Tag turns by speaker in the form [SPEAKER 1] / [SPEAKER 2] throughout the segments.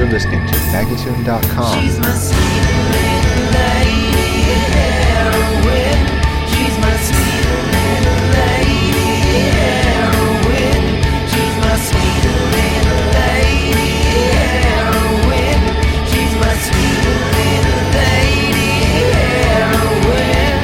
[SPEAKER 1] You're listening to Magnatune.com.
[SPEAKER 2] She's my sweet little lady heroine. She's my sweet little lady heroine. She's my sweet little lady heroine. She's my sweet little lady heroine.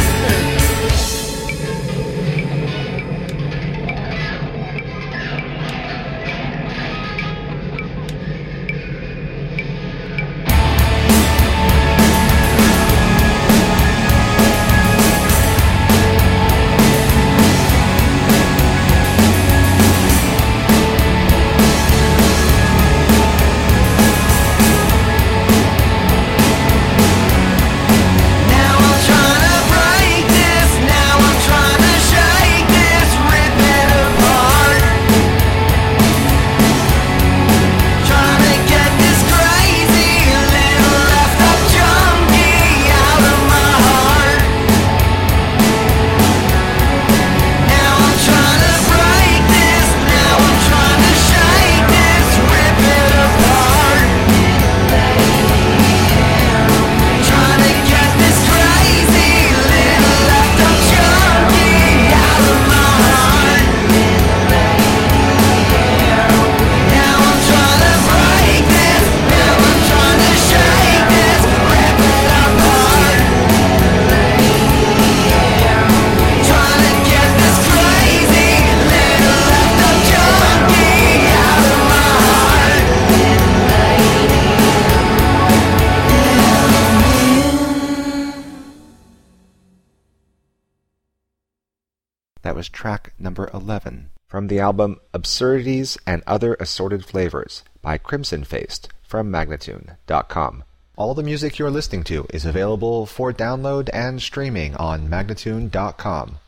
[SPEAKER 1] That was track number 11 from the album Absurdities and Other Assorted Flavors by Crimson Faced from Magnatune.com. All the music you're listening to is available for download and streaming on Magnatune.com.